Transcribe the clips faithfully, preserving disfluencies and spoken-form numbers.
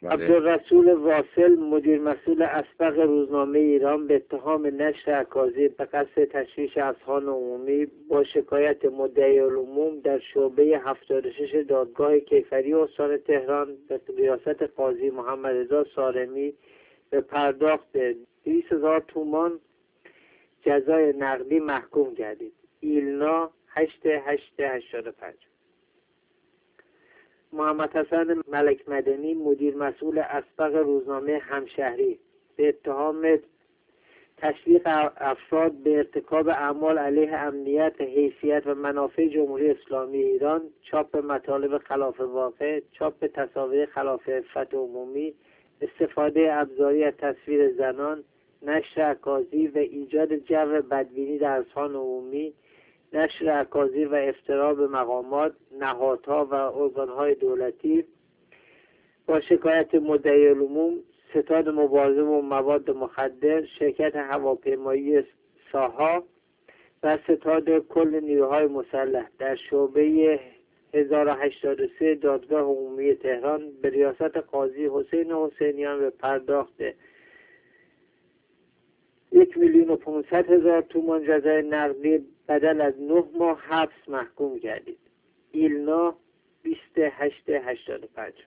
عبدالرسول واصل مدیر مسئول اسبق روزنامه ایران به اتهام نشر اکاذیب به قصد تشویش اذهان عمومی با شکایت مدعی العموم در شعبه هفتاد و شش دادگاه کیفری استان تهران به ریاست قاضی محمد رضا صارمی به پرداخت دویست هزار تومان جزای نقدی محکوم گردید. ایلنا هشت هشت هشتاد و پنج. محمد حسن ملک مدنی مدیر مسئول اسبق روزنامه همشهری به اتهام تشویق افراد به ارتکاب اعمال علیه امنیت، حیثیت و منافع جمهوری اسلامی ایران، چاپ مطالب خلاف واقع، چاپ تصاویر خلاف عفت عمومی، استفاده ابزاری از تصویر زنان، نشر اکاذیب و ایجاد جو بدبینی در اذهان عمومی، نشر اکاذیب و افترا به مقامات، نهادها و ارگانهای دولتی با شکایت مدعی العموم، ستاد مبارزه با مواد مخدر، شرکت هواپیمایی ساها و ستاد کل نیروهای مسلح در شعبه هزار و هشتاد و سه دادگاه عمومی تهران به ریاست قاضی حسین حسینیان به پرداخت یک میلیون و پانصد هزار تومان جزای نقدی بدل از نه ماه حبس محکوم گردید. ایلنا بیست هشت هشتاد و پنج.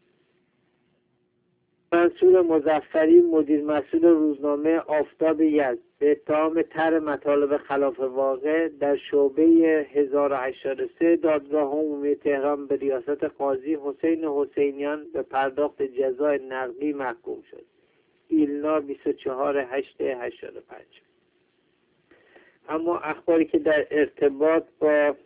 منصور مظفری مدیر مسئول روزنامه آفتاب یزد به اتهام طرح مطالب خلاف واقع در شعبه هزار و هشتاد و سه دادگاه عمومی تهران به ریاست قاضی حسین حسینیان به پرداخت جزای نقدی محکوم شد. ایلنا بیست و چهار هشت هشتاد و پنج. اما اخباری که در ارتباط با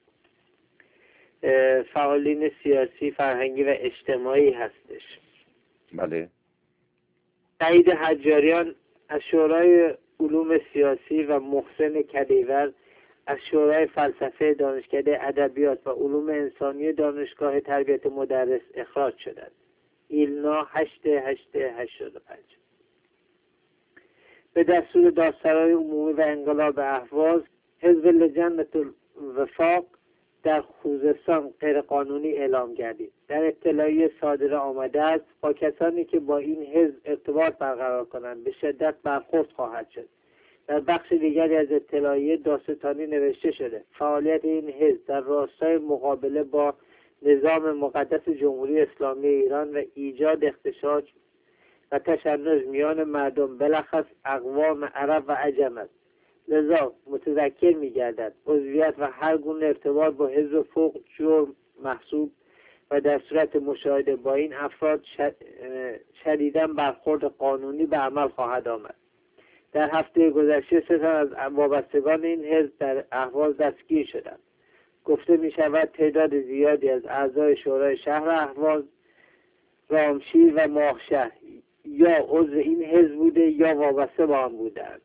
فعالین سیاسی، فرهنگی و اجتماعی هستش. بله. سعید حجاریان از شورای علوم سیاسی و محسن کدیور از شورای فلسفه دانشکده ادبیات و علوم انسانی دانشگاه تربیت مدرس اخراج شدند. ایلنا هشت هشت هشتاد و پنج. به دستور دادسرای عمومی و انقلاب اهواز، حزب لجنت الوفاق در خوزستان غیرقانونی اعلام گردید. در اطلاعیه صادره آمده است با کسانی که با این حزب ارتباط برقرار کنند به شدت برخورد خواهد شد. در بخش دیگری از اطلاعیه داستانی نوشته شده فعالیت این حزب در راستای مقابله با نظام مقدس جمهوری اسلامی ایران و ایجاد اختشاش و تشنج میان مردم بلخص اقوام عرب و عجم است. لذا متذکر می‌گردد عضویت و هر گونه ارتباط با حزب فوق جرم محسوب و در صورت مشاهده با این افراد شدیداً برخورد قانونی به عمل خواهد آمد. در هفته گذشته سه تن از وابستگان این حزب در اهواز دستگیر شدند. گفته می شود تعداد زیادی از اعضای شورای شهر اهواز، رامشیر و ماهشهر یا عضو این حزب بوده یا وابسته با آن بودند.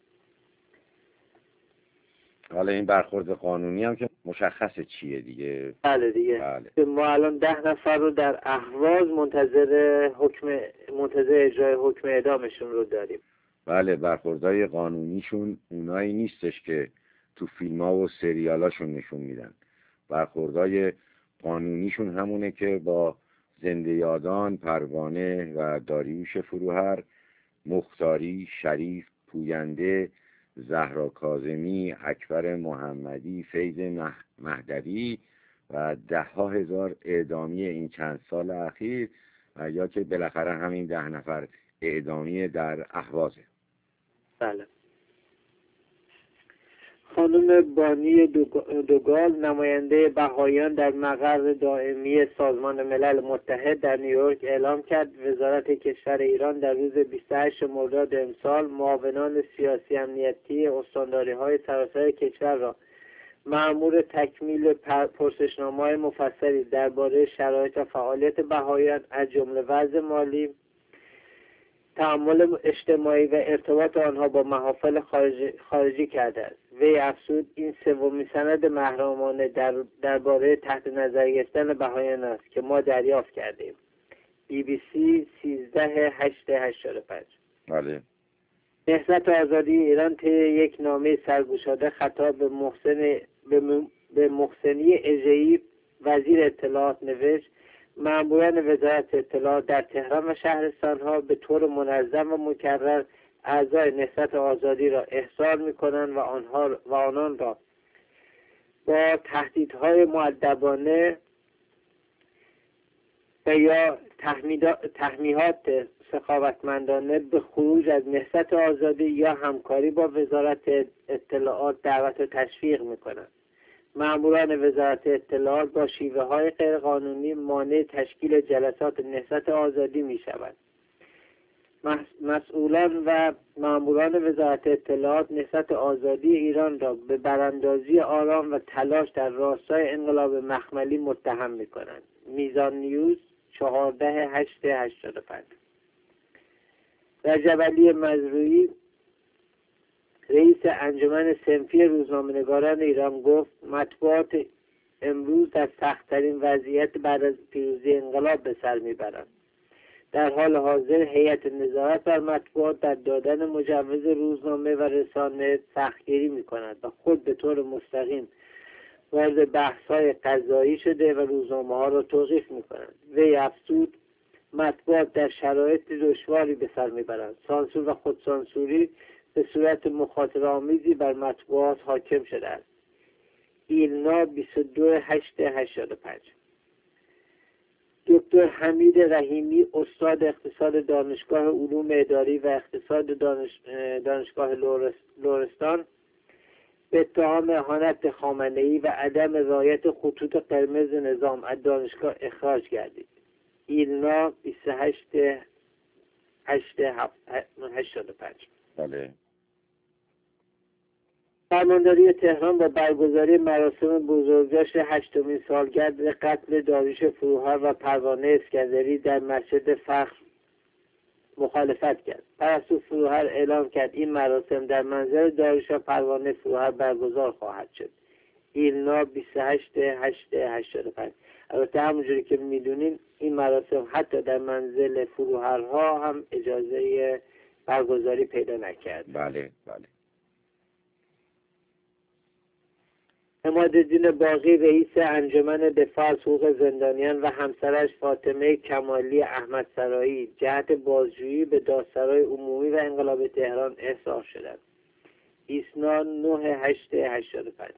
حالا این برخورد قانونی هم که مشخصه چیه دیگه. بله دیگه. بله. ما الان ده نفر رو در اهواز منتظر حکم منتظر اجرای حکم اعدامشون رو داریم. بله، برخوردهای قانونیشون اونایی نیستش که تو فیلم‌ها و سریالاشون نشون میدن. برخوردهای قانونیشون همونه که با زنده یادان، پروانه و داریوش فروهر، مختاری، شریف، پوینده، زهرا کاظمی، اکبر محمدی، فیض مهدوی و ده ها هزار اعدامی این چند سال اخیر و یا که بالاخره همین ده نفر اعدامی در اهوازه. بله. خانم بانی دوگال نماینده بهائیان در مقر دائمی سازمان ملل متحد در نیویورک اعلام کرد وزارت کشور ایران در روز بیست و هشتم مرداد امسال معاونان سیاسی امنیتی استانداری‌های سراسر کشور را مأمور تکمیل پرسشنامه‌های مفصلی درباره شرایط و فعالیت بهائیان از جمله وضع مالی، تعامل اجتماعی و ارتباط آنها با محافل خارجی, خارجی کرده است. وی افزود این سومین سند محرمانه در درباره تحت نظر گرفتن بهائیان است که ما دریافت کردیم. بی بی سی سیزده هشت هشتاد و پنج. بله. نهضت آزادی ایران طی یک نامه سرگشاده خطاب به محسن به, م... به محسنی اژه‌ای وزیر اطلاعات نوشت ماموران وزارت اطلاعات در تهران و شهرستانها به طور منظم و مکرر اعضای نهضت آزادی را احضار می‌کنند و آنها و آنان را با تهدیدهای مؤدبانه و یا تحمیحات سخاوتمندانه به خروج از نهضت آزادی یا همکاری با وزارت اطلاعات دعوت و تشویق می‌کنند. ماموران وزارت اطلاعات با شیوه های غیرقانونی مانع تشکیل جلسات نهضت آزادی می‌شوند. مسئولان و ماموران وزارت اطلاعات نهضت آزادی ایران را به براندازی آرام و تلاش در راستای انقلاب مخملی متهم می‌کنند. میزان نیوز چهارده هشت هشتاد و پنج. رجب علی مزروعی رئیس انجمن صنفی روزنامه‌نگاران ایران گفت مطبوعات امروز در سخت‌ترین وضعیت بعد از پیروزی انقلاب به سر میبرند. در حال حاضر هیئت نظارت بر مطبوعات در دادن مجوز روزنامه و رسانه سختگیری می‌کند و خود به طور مستقیم وارد بحث‌های قضایی شده و روزنامه‌ها را توقیف می‌کنند. وی افزود مطبوعات در شرایط دشواری به سر میبرند. سانسور و خودسانسوری به صورت مخاطره آمیزی بر مطبوعات حاکم شده است. ایلنا بیست و دو هشت هشتاد و پنج. دکتر حمید رحیمی استاد اقتصاد دانشگاه علوم اداری و اقتصاد دانش... دانشگاه لرستان به اتهام اهانت خامنه‌ای و عدم رعایت خطوط قرمز نظام از دانشگاه اخراج گردید. ایلنا بیست و هشت هشت هشتاد و پنج. بله. فرمانداری تهران با برگزاری مراسم بزرگداشت هشتمین سالگرد قتل داریوش فروهر و پروانه اسکندری در مسجد فخر مخالفت کرد. پرستو فروهر اعلام کرد این مراسم در منزل داریوش و پروانه فروهر برگزار خواهد شد. ایلنا بیست و هشت هشت هشتاد و پنج. البته همونجوری که میدونین این مراسم حتی در منزل فروهرها هم اجازه برگزاری پیدا نکرد. بله بله. عمادالدین باقی رئیس انجمن دفاع از حقوق زندانیان و همسرش فاطمه کمالی احمدسرایی جهت بازجویی به دادسرای عمومی و انقلاب تهران احضار شدند. ایسنا نه هشت هشتاد و پنج.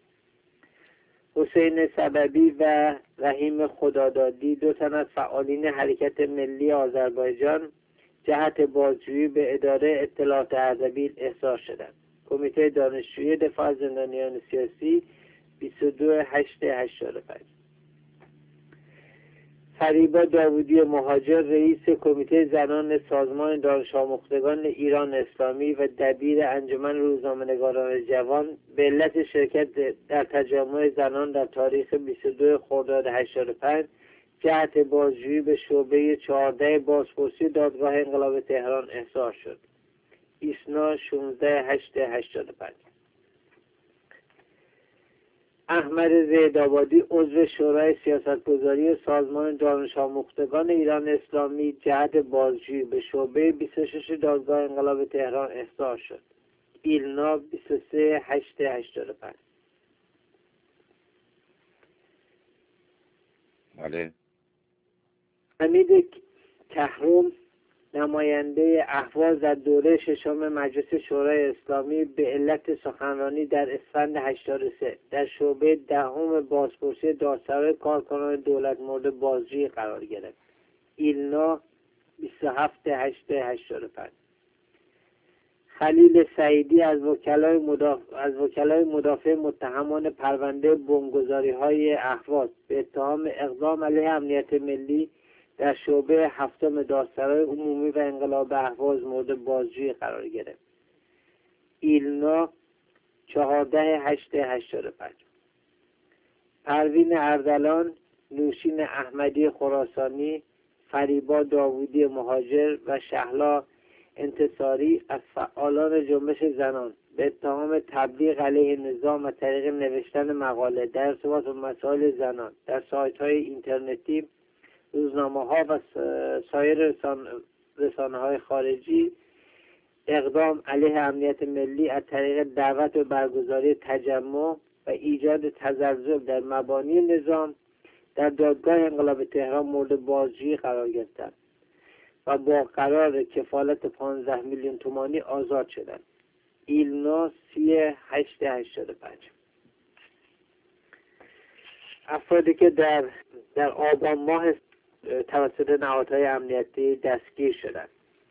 حسین سببی و رحیم خدادادی دو تن از فعالین حرکت ملی آذربایجان جهت بازجویی به اداره اطلاعات اردبیل احضار شدند. کمیته دانشجویی دفاع از زندانیان سیاسی بیست و دو هشت هشتاد و پنج. فریبا داوودی مهاجر رئیس کمیته زنان سازمان دانش آموختگان ایران اسلامی و دبیر انجمن روزنامه‌نگاران جوان به علت شرکت در تجمع زنان در تاریخ بیست و دو خرداد هشتاد و پنج جهت بازجویی به شعبه چهارده بازپرسی دادگاه انقلاب تهران احضار شد. ایسنا شانزده هشت هشتاد و پنج. احمد زیدآبادی عضو شورای سیاستگذاری سازمان دانش آموختگان ایران اسلامی جهت بازجویی به شعبه بیست و شش دادگاه انقلاب تهران احضار شد. ایلنا بیست و سه هشت هشتاد و پنج. بله. حمید کهروم نماینده اهواز در دوره ششم مجلس شورای اسلامی به علت سخنرانی در اسفند هشتاد و سه در شعبه دهم بازپرسی دادسرای کارکنان دولت مورد بازجویی قرار گرفت. ایلنا بیست و هفت هشت هشتاد و پنج. خلیل سعیدی از وکلای مدافع از وکلای مدافع متهمان پرونده بمبگذاری‌های اهواز به اتهام اقدام علیه امنیت ملی در شعبه هفتم دادسرای عمومی و انقلاب اهواز مورد بازجویی قرار گرفت. ایلنا چهارده هشت هشتاد و پنج. پروین اردلان، نوشین احمدی خراسانی، فریبا داوودی مهاجر و شهلا انتصاری از فعالان جنبش زنان به اتهام تبلیغ علیه نظام از طریق نوشتن مقاله در ارتباط با مسائل زنان در سایت‌های اینترنتی، روزنامه‌ها و سایر رسانه‌های خارجی اقدام علیه امنیت ملی از طریق دعوت و برگزاری تجمع و ایجاد تزلزل در مبانی نظام در دادگاه انقلاب تهران مورد بازجویی قرار گرفتند و با قرار کفالت پانزده میلیون تومانی آزاد شدند. ایلنا سی هشت هشتاد و پنج. افرادی که در در آبان ماه توسط نهادهای امنیتی دستگیر شدند: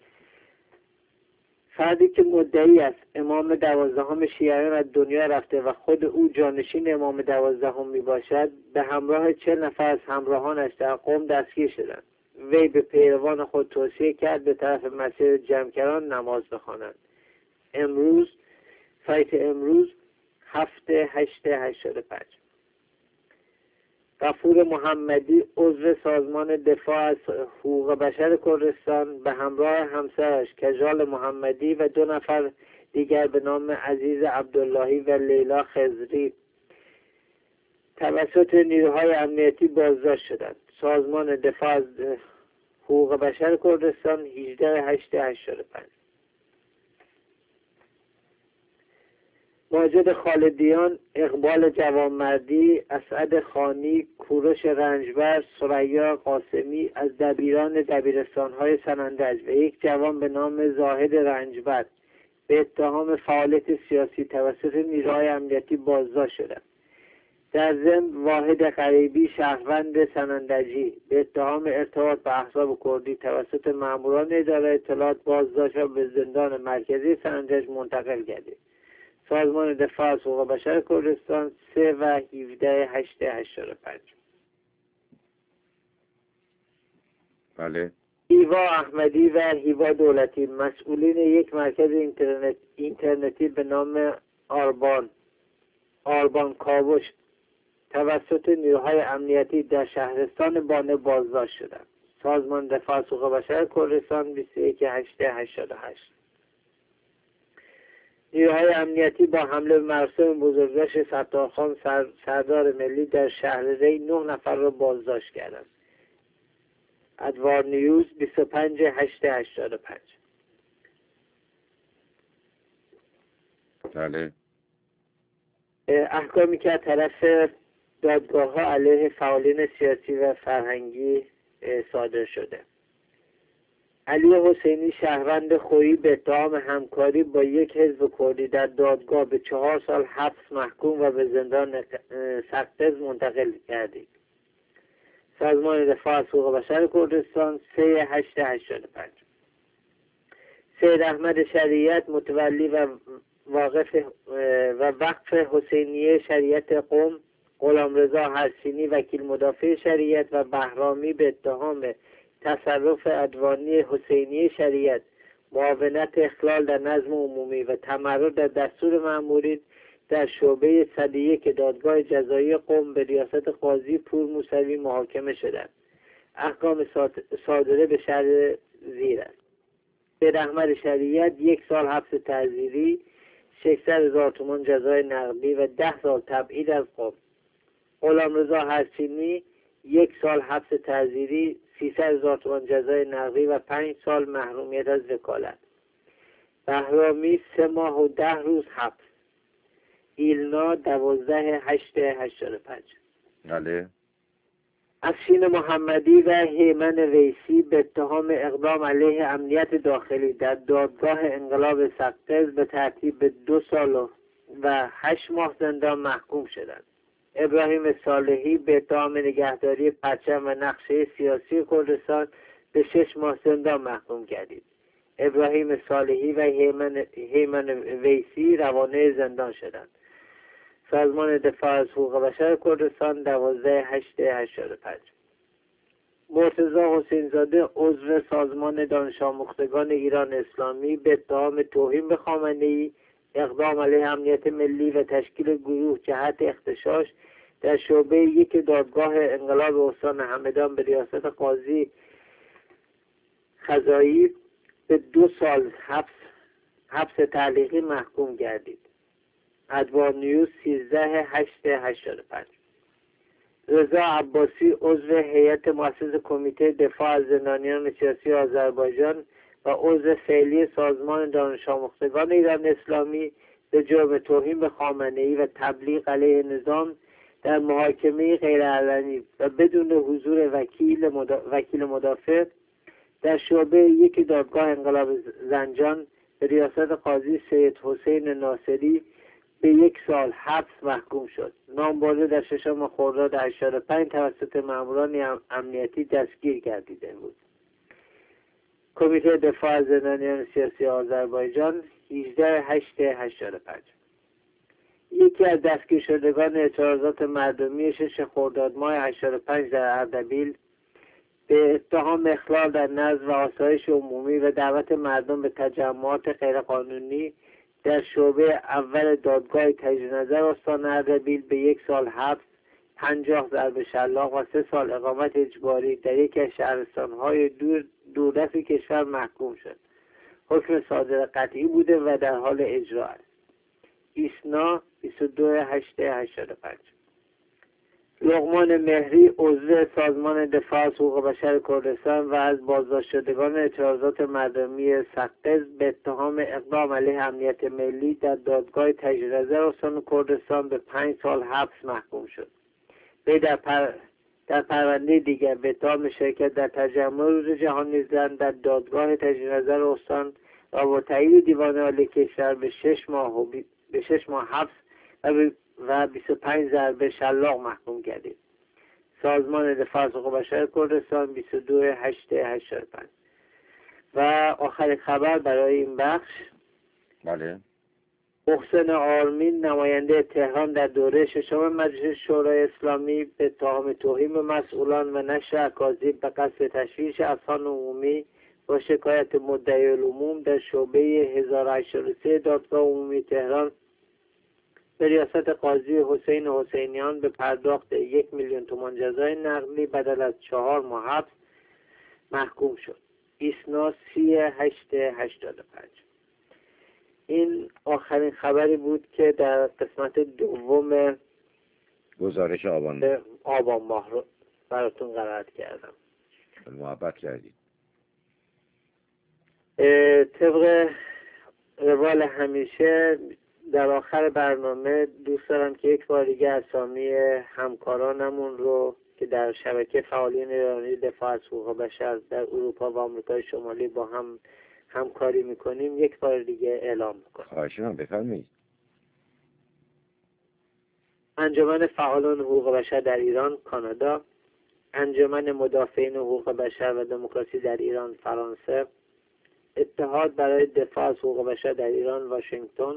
فردی که مدعی است امام دوازدهم شیعیان از دنیا رفته و خود او جانشین امام دوازدهم می باشد، به همراه چهل نفر از همراهانش در قم دستگیر شدند. وی به پیروان خود توصیه کرد به طرف مسجد جمکران نماز بخوانند. امروز سایت امروز هفت هشت هشتاد و پنج. غفور محمدی عضو سازمان دفاع از حقوق بشر کردستان به همراه همسرش کژال محمدی و دو نفر دیگر به نام عزیز عبداللهی و لیلا خضری توسط نیروهای امنیتی بازداشت شدند. سازمان دفاع از حقوق بشر کردستان هجده هشت هشتاد و پنج. ماجد خالدیان، اقبال جوانمردی، اسعد خانی، کوروش رنجبر، ثریا قاسمی از دبیران دبیرستان‌های سنندج و یک جوان به نام زاهد رنجبر به اتهام فعالیت سیاسی توسط نیروهای امنیتی بازداشت شدند. در ضمن واحد غریبی شهروند سنندجی به اتهام ارتباط به احزاب کردی توسط ماموران اداره اطلاعات بازداشت و به زندان مرکزی سنندج منتقل گردید. سازمان دفاع از حقوق بشر کردستان سه و هفده هشت هشتاد و پنج. بله. هیوا احمدی و هیوا دولتی مسئولین یک مرکز اینترنت اینترنتی به نام آربان آربان کاوش توسط نیروهای امنیتی در شهرستان بانه بازداشت شدند. سازمان دفاع از حقوق بشر کردستان بیست و یک هشت هشتاد و هشت. نیروهای امنیتی با حمله به مراسم بزرگداشت ستارخان سر، سردار ملی در شهر ری نه نفر را بازداشت کردند. ادوار نیوز بیست و پنج هشت هشتاد و پنج. بله. احکامی که از طرف دادگاه ها علیه فعالین سیاسی و فرهنگی صادر شده: علی حسینی شهروند خویی به اتهام همکاری با یک حزب کردی در دادگاه به چهار سال حبس محکوم و به زندان سقز منتقل گردید. سازمان دفاع از حقوق بشر کردستان سه هشت هشتاد و پنج. سید احمد شریعت متولی و واقف و وقف حسینیه شریعت قم، غلامرضا حسینی وکیل مدافع شریعت و بهرامی به اتهام تصرف ادوانی حسینی شریعت، معاونت اخلال در نظم عمومی و تمرد در دستور مأمورین در شعبه صد و یک دادگاه جزایی قم به ریاست قاضی پور موسوی محاکمه شدند. احکام صادره به شرح زیر است: سید احمد شریعت یک سال حبس تعزیری، ششصد هزار تومان جزای نقدی و ده سال تبعید از قم. غلامرضا حسینی یک سال حبس تعزیری، سیصد هزار تومان جزای نقدی و پنج سال محرومیت از وکالت. بهرامی سه ماه و ده روز حبس. ایلنا دوازده هشت هشتاد و پنج. بله. افشین محمدی و هیمن ویسی به اتهام اقدام علیه امنیت داخلی در دادگاه انقلاب سقز به ترتیب به دو سال و هشت ماه زندان محکوم شدند. ابراهیم صالحی به اتهام نگهداری پرچم و نقشه سیاسی کردستان به شش ماه زندان محکوم گردید. ابراهیم صالحی و هیمن, هیمن ویسی روانه زندان شدند. سازمان دفاع از حقوق بشر کردستان دوازده هشت هشتاد و پنج. مرتضی حسینزاده عضو سازمان دانش آموختگان ایران اسلامی به اتهام توهین به خامنه‌ای، اقدام علیه امنیت ملی و تشکیل گروه جهت اغتشاش در شعبه یک دادگاه انقلاب استان همدان به ریاست قاضی خزایی به دو سال حبس حبس تعلیقی محکوم گردید. ادوار نیوز سیزده هشت هشتاد و پنج. رضا عباسی عضو هیئت مؤسس کمیته دفاع از زندانیان سیاسی آذربایجان و عضو فعلی سازمان دانش آموختگان ایران اسلامی به جرم توهین به خامنه‌ای و تبلیغ علیه نظام در محاکمه غیرعلنی و بدون حضور وکیل مدا... وکیل مدافع در شعبه یک دادگاه انقلاب زنجان به ریاست قاضی سید حسین ناصری به یک سال حبس محکوم شد. نامبرده در ششم خرداد هشتاد و پنج توسط ماموران امنیتی دستگیر گردیده بود. کمیته دفاع از زندانیان سیاسی آذربایجان هجده هشت هشتاد و پنج. یکی از دستگیر شدگان اعتراضات مردمی شش خرداد ماه هشتاد و پنج در اردبیل به اتهام اخلال در نظم و آسایش عمومی و دعوت مردم به تجمعات غیرقانونی در شعبه اول دادگاه تجدید نظر استان اردبیل به یک سال حبس، پنجاه ضرب شلاق و سه سال اقامت اجباری در یکی از شهرستان‌های دور دوردست کشور محکوم شد. حکم صادر قطعی بوده و در حال اجرا است. ایسنا بیست و دو هشت هشتاد و پنج. لقمان مهری عضو سازمان دفاع از حقوق بشر کردستان و از بازداشت شدگان اعتراضات مردمی سقز به اتهام اقدام علیه امنیت ملی در دادگاه تجدید نظر استان کردستان به پنج سال حبس محکوم شد. وی در پر... در پرونده دیگر به اتهام شرکت در تجمع روز جهانی زن در دادگاه تجدید نظر استان و با تایید دیوان عالی کشور به شش ماه و بی... به شش ماه حبس و به و بیست و پنج ضربه شلاق محکوم گردید. سازمان دفاع از حقوق بشر کردستان بیست و دو هشت هشتاد و پنج. و آخرین خبر برای این بخش، بله، محسن آرمین نماینده تهران در دوره ششم مجلس شورای اسلامی به اتهام توهین به مسئولان و نشر اکاذیب به قصد تشویش اذهان عمومی با شکایت مدعی العموم در شعبه هزار و هشتاد و سه دادگاه عمومی تهران به ریاست قاضی حسین حسینیان به پرداخت یک میلیون تومان جزای نقدی بدل از چهار ماه حبس محکوم شد. ایسنا سی هشت هشتاد و پنج. این آخرین خبری بود که در قسمت دوم گزارش آبان آبان ماه رو براتون قرائت کردم. محبت کردید. طبق روال همیشه در آخر برنامه دوست دارم که یک بار دیگه اسامی همکارانمون رو که در شبکه فعالین ایرانی دفاع از حقوق بشر در اروپا و آمریکای شمالی با هم همکاری میکنیم یک بار دیگه اعلام میکنم. خواهش می‌کنم، بفرمایید. انجمن فعالان حقوق بشر در ایران کانادا، انجمن مدافعین حقوق بشر و دموکراسی در ایران فرانسه، اتحاد برای دفاع از حقوق بشر در ایران واشنگتن،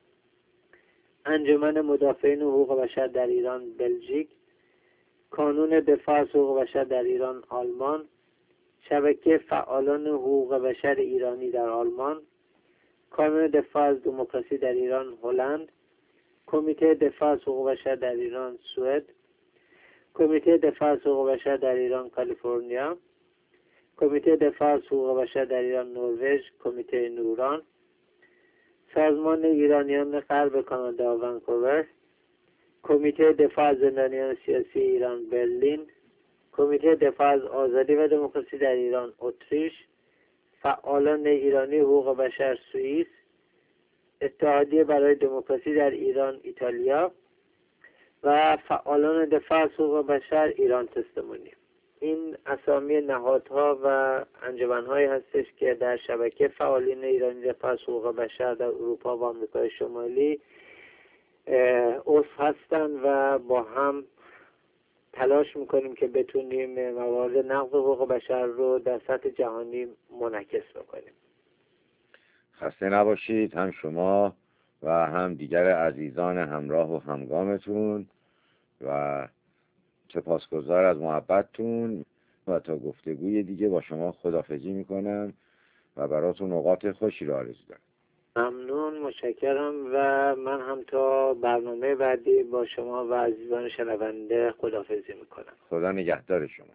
انجمن مدافعین حقوق بشر در ایران بلژیک، کانون دفاع از حقوق بشر در ایران آلمان، شبکه فعالان حقوق بشر ایرانی در آلمان، کانون دفاع از دموکراسی در ایران هلند، کمیته دفاع از حقوق بشر در ایران سوئد، کمیته دفاع از حقوق بشر در ایران کالیفرنیا، کمیته دفاع از حقوق بشر در ایران نروژ، کمیته نوران، سازمان ایرانیان غرب کانادا ونکوور، کمیته دفاع از زندانیان سیاسی ایران برلین، کمیته دفاع از آزادی و دموکراسی در ایران اتریش، فعالان ایرانی حقوق بشر سوئیس، اتحادیه برای دموکراسی در ایران ایتالیا و فعالان دفاع از حقوق بشر ایران تستمونی. این اسامی نهادها و انجمن‌هایی هستش که در شبکه فعالین ایرانی دفاع از حقوق بشر در اروپا و آمریکای شمالی عضو هستند و با هم تلاش میکنیم که بتونیم موارد نقض حقوق بشر رو در سطح جهانی منعکس بکنیم. خسته نباشید، هم شما و هم دیگر عزیزان همراه و همگامتون، و سپاسگزار از محبتتون و تا گفتگوی دیگه با شما خداحافظی میکنم و براتون اوقات خوشی رو آرزو دارم. ممنون، متشکرم و من هم تا برنامه بعدی با شما و عزیزان شنونده خداحافظی میکنم. خدا نگهدار شما.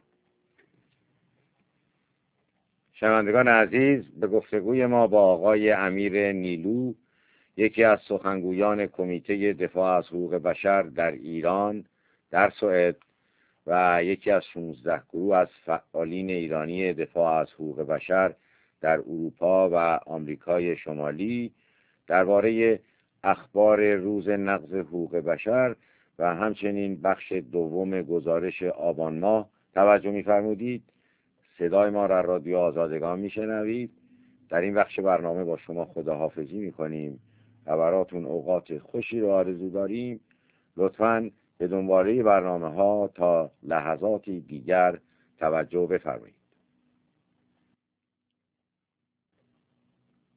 شنوندگان عزیز، به گفتگوی ما با آقای امیر نیلو، یکی از سخنگویان کمیته دفاع از حقوق بشر در ایران در سوئد و یکی از شانزده گروه از فعالین ایرانی دفاع از حقوق بشر در اروپا و آمریکای شمالی، درباره اخبار روز نقض حقوق بشر و همچنین بخش دوم گزارش آبان ماه توجه می‌فرمودید. صدای ما را رادیو آزادگان میشنوید. در این بخش برنامه با شما خداحافظی میکنیم و براتون اوقات خوشی رو آرزو داریم. لطفاً به دنباله برنامه ها تا لحظاتی دیگر توجه بفرمایید.